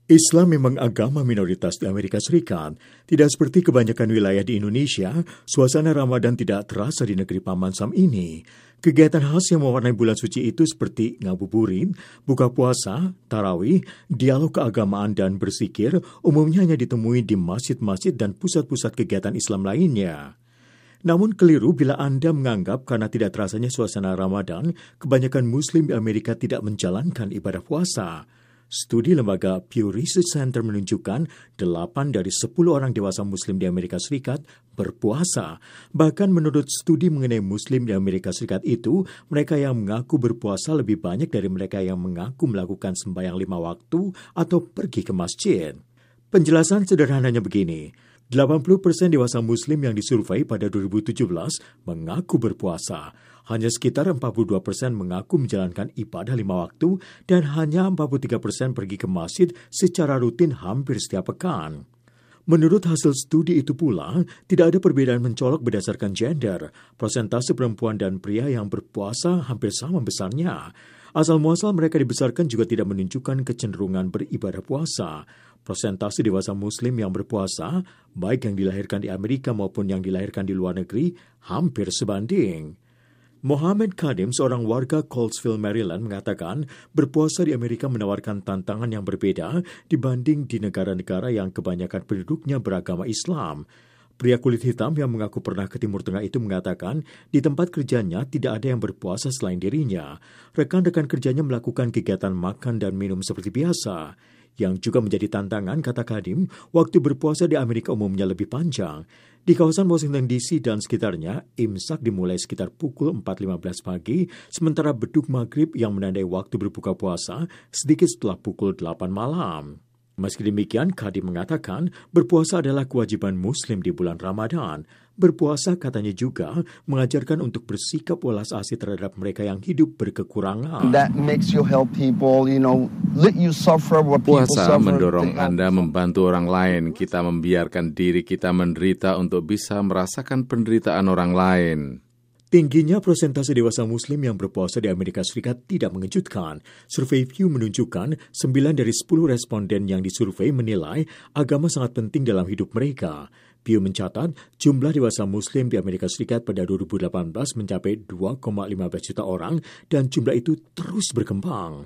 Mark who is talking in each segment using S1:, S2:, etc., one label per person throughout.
S1: Islam memang agama minoritas di Amerika Serikat. Tidak seperti kebanyakan wilayah di Indonesia, suasana Ramadan tidak terasa di negeri Paman Sam ini. Kegiatan khas yang mewarnai bulan suci itu seperti ngabuburit, buka puasa, tarawih, dialog keagamaan dan bersikir umumnya hanya ditemui di masjid-masjid dan pusat-pusat kegiatan Islam lainnya. Namun keliru bila Anda menganggap karena tidak terasanya suasana Ramadan, kebanyakan Muslim di Amerika tidak menjalankan ibadah puasa. Studi lembaga Pew Research Center menunjukkan 8 dari 10 orang dewasa Muslim di Amerika Serikat berpuasa. Bahkan menurut studi mengenai Muslim di Amerika Serikat itu, mereka yang mengaku berpuasa lebih banyak dari mereka yang mengaku melakukan sembahyang 5 waktu atau pergi ke masjid. Penjelasan sederhananya begini. 80% dewasa Muslim yang disurvei pada 2017 mengaku berpuasa. Hanya sekitar 42% mengaku menjalankan ibadah 5 waktu dan hanya 43% pergi ke masjid secara rutin hampir setiap pekan. Menurut hasil studi itu pula, tidak ada perbedaan mencolok berdasarkan gender. Persentase perempuan dan pria yang berpuasa hampir sama besarnya. Asal-muasal mereka dibesarkan juga tidak menunjukkan kecenderungan beribadah puasa. Persentase dewasa Muslim yang berpuasa, baik yang dilahirkan di Amerika maupun yang dilahirkan di luar negeri, hampir sebanding. Mohammed Kadim, seorang warga Colesville, Maryland, mengatakan berpuasa di Amerika menawarkan tantangan yang berbeda dibanding di negara-negara yang kebanyakan penduduknya beragama Islam. Pria kulit hitam yang mengaku pernah ke Timur Tengah itu mengatakan di tempat kerjanya tidak ada yang berpuasa selain dirinya. Rekan-rekan kerjanya melakukan kegiatan makan dan minum seperti biasa. Yang juga menjadi tantangan, kata Kadim, waktu berpuasa di Amerika umumnya lebih panjang. Di kawasan Washington DC dan sekitarnya, imsak dimulai sekitar pukul 4.15 pagi, sementara beduk maghrib yang menandai waktu berbuka puasa sedikit setelah pukul 8 malam. Meski demikian, Kadim mengatakan berpuasa adalah kewajiban Muslim di bulan Ramadan. Berpuasa katanya juga mengajarkan untuk bersikap welas asih terhadap mereka yang hidup berkekurangan.
S2: Puasa mendorong Anda membantu orang lain. Kita membiarkan diri kita menderita untuk bisa merasakan penderitaan orang lain.
S1: Tingginya persentase dewasa Muslim yang berpuasa di Amerika Serikat tidak mengejutkan. Survei Pew menunjukkan 9 dari 10 responden yang disurvei menilai agama sangat penting dalam hidup mereka. Pew mencatat jumlah dewasa Muslim di Amerika Serikat pada 2018 mencapai 2,15 juta orang dan jumlah itu terus berkembang.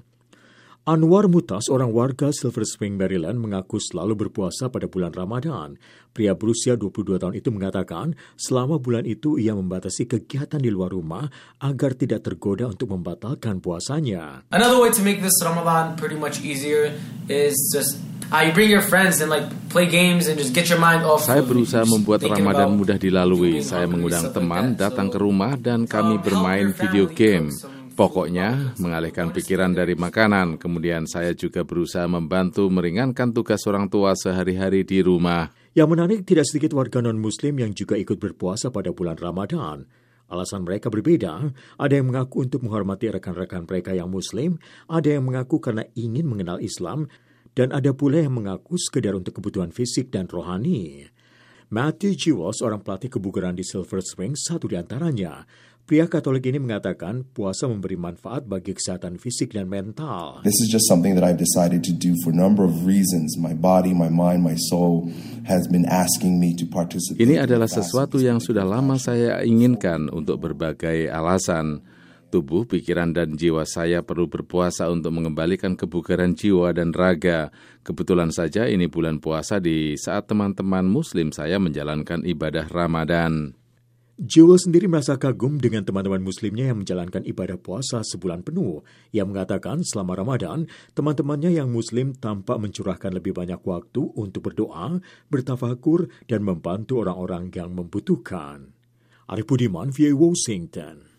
S1: Anwar Mutas, orang warga Silver Spring, Maryland, mengaku selalu berpuasa pada bulan Ramadan. Pria berusia 22 tahun itu mengatakan selama bulan itu ia membatasi kegiatan di luar rumah agar tidak tergoda untuk membatalkan puasanya.
S3: Another way to make this Ramadan pretty much easier is just you bring your friends and play games and just get your mind off.
S2: Saya berusaha membuat Ramadan mudah dilalui. Saya mengundang teman datang ke rumah dan kami bermain video game. Pokoknya, mengalihkan pikiran dari makanan. Kemudian saya juga berusaha membantu meringankan tugas orang tua sehari-hari di rumah.
S1: Yang menarik, tidak sedikit warga non-Muslim yang juga ikut berpuasa pada bulan Ramadan. Alasan mereka berbeda. Ada yang mengaku untuk menghormati rekan-rekan mereka yang Muslim, ada yang mengaku karena ingin mengenal Islam, dan ada pula yang mengaku sekedar untuk kebutuhan fisik dan rohani. Matthew Jewell, seorang pelatih kebugaran di Silver Spring, satu di antaranya. Pria Katolik ini mengatakan puasa memberi manfaat bagi kesehatan fisik dan mental.
S4: This is just something that I've decided to do for a number of reasons. My body, my mind, my soul has been asking me to participate.
S2: Ini adalah sesuatu yang sudah lama saya inginkan untuk berbagai alasan. Tubuh, pikiran, dan jiwa saya perlu berpuasa untuk mengembalikan kebugaran jiwa dan raga. Kebetulan saja ini bulan puasa di saat teman-teman Muslim saya menjalankan ibadah Ramadan.
S1: Jewel sendiri merasa kagum dengan teman-teman Muslimnya yang menjalankan ibadah puasa sebulan penuh. Ia mengatakan selama Ramadan, teman-temannya yang Muslim tampak mencurahkan lebih banyak waktu untuk berdoa, bertafakur, dan membantu orang-orang yang membutuhkan. Arif Budiman, VOA Washington.